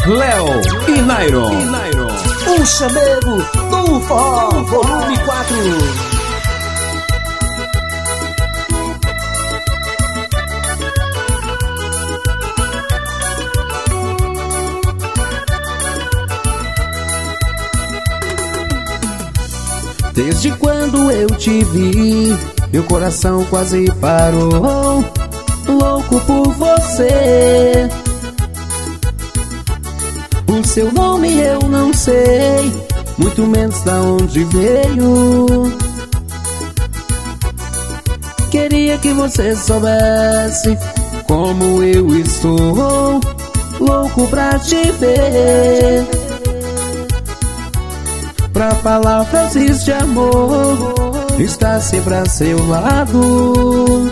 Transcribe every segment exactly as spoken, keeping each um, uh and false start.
Léo e Nairon. O chamego do forró, volume quatro. Desde quando eu te vi, meu coração quase parou, louco por você. O seu nome eu não sei, muito menos da onde veio. Queria que você soubesse como eu estou, louco pra te ver, pra falar frases de amor, estar sempre a seu lado.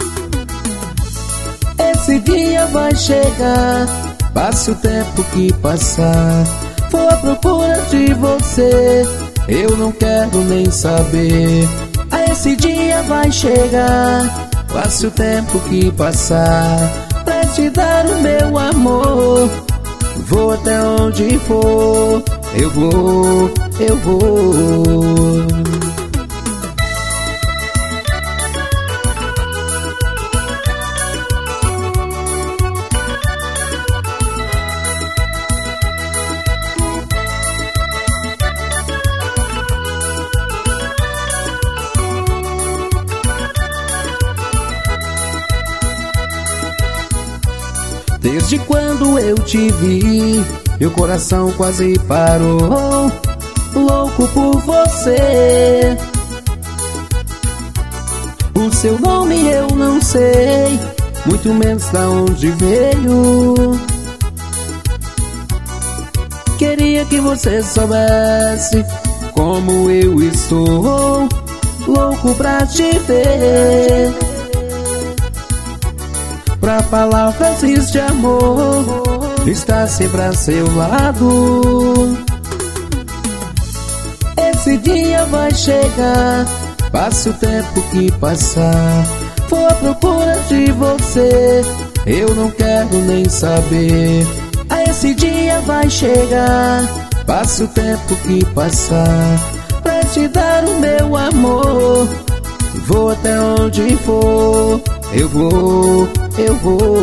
Esse dia vai chegar, passe o tempo que passar, vou à procura de você, eu não quero nem saber. Ah, esse dia vai chegar, passe o tempo que passar, pra te dar o meu amor, vou até onde for, eu vou, eu vou. Desde quando eu te vi, meu coração quase parou, louco por você. O seu nome eu não sei, muito menos da onde veio. Queria que você soubesse como eu estou, louco pra te ver, pra falar frases de amor, estar sempre a seu lado. Esse dia vai chegar, passe o tempo que passar, vou à procura de você, eu não quero nem saber. Ah, esse dia vai chegar, passe o tempo que passar, pra te dar o meu amor, vou até onde for, eu vou, eu vou.